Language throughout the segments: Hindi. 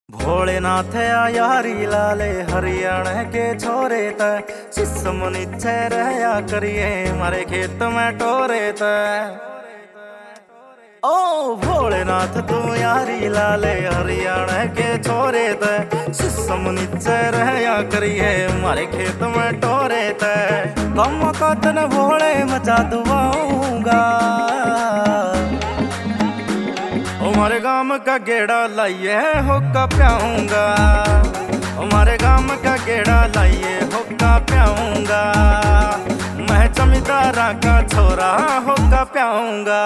भोलेनाथ यारी लाले हरियाणा के छोरे त सिसम नीचे रहया करिए मारे खेत में टोरे त। ओ भोलेनाथ तू यारी लाले हरियाणा के छोरे त सिसम नीचे रहया करिए मारे खेत में टोरे त। कम का तन भोले मचा दुआऊंगा हमारे गांव का गेड़ा लाइए होका प्याऊंगा। हमारे गांव का गेड़ा लाइए होका प्याऊंगा। मैं जमींदारा का छोरा होका प्याऊंगा।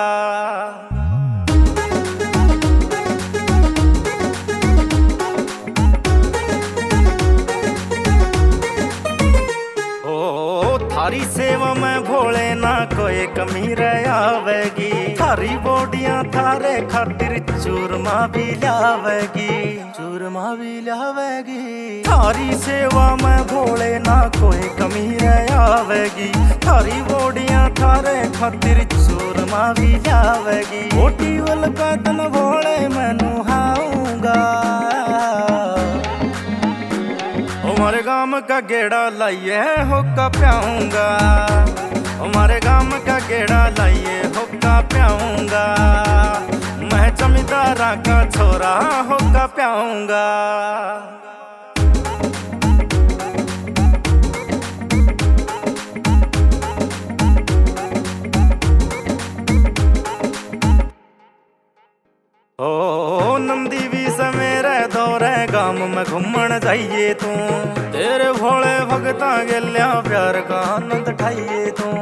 थारी सेवा में भोले ना कोई कमी रह आवेगी। थारी बोडियां थारे खातिर चूरमा भी लावेगी, चूरमा भी लावेगी। थारी सेवा में भोले ना कोई कमी रह आवेगी। थारी बोडियां थारे खातिर चूरमा भी लावेगी। बोटी वल का तन भोले मैं नुहाऊंगा। हमारे गांव का गेड़ा लाइए होका प्याऊंगा। हमारे गांव का गेड़ा लाइए होका प्याऊंगा। मैं जमींदारा का छोरा होका प्याऊंगा। ओ नंदी भी से मेरे दौरे गांव में घूमन जाइए तू। तेरे भोले भगता गेल्या प्यार का आनंद ठाइए तू।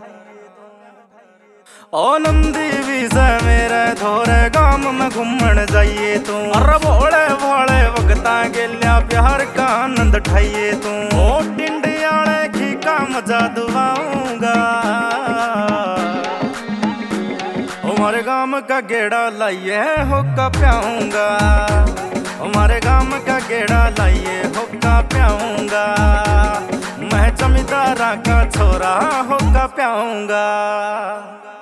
ओ नंदी भी से मेरे दौरे गांव में घूमन जाइए तू। अरे भोले भोले भगता गेल्या प्यार का आनंद ठाइए तू। ओ टिंडियाले की का मजा दुआऊंगा। हमारे गांव का गेड़ा लाइए होका प्याऊंगा। हमारे गांव का गेड़ा लाइए होका प्याऊंगा। मैं जमींदारा का छोरा होका प्याऊंगा।